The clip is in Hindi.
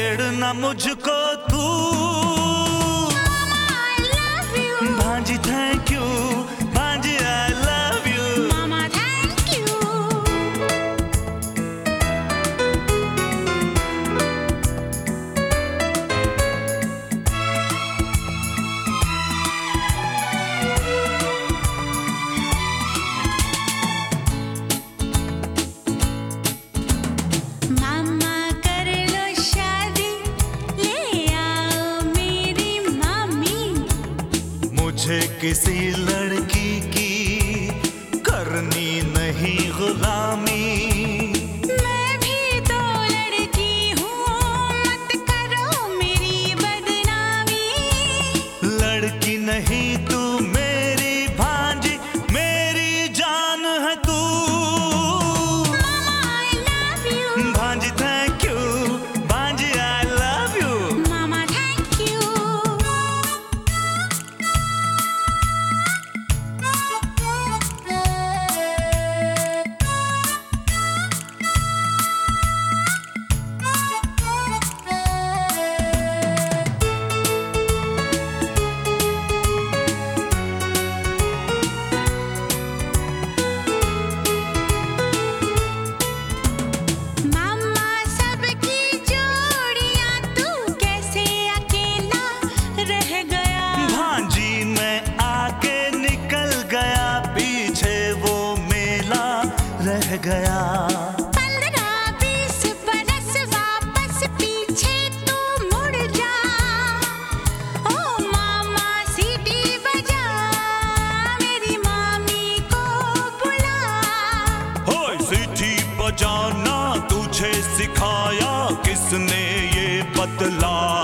छेड़ना मुझको तू। I love you. भांजी थैंक यू, भांजी I love you. Mama, thank you. Mama, कर लो शादी, ले आओ मेरी मामी। मुझे किसी लड़की की करनी नहीं गुलामी। मैं भी तो लड़की हूँ, मत करो मेरी बदनामी। लड़की नहीं तू मेरी भांजी, मेरी जान है तू। Mama, I love you. भांजी थैंक यू, भांजी I love you. Mama, thank you. मामा सबकी जोड़ियां, तू कैसे अकेला रह गया। भांजी मैं आगे निकल गया, पीछे वो मेला रह गया। 15-20 बरस वापस पीछे तू मुड़ जा। ओ मामा सीटी बजा, मेरी मामी को बुला। होय सीटी बजाना तुझे सिखाया किसने ये बतलाया।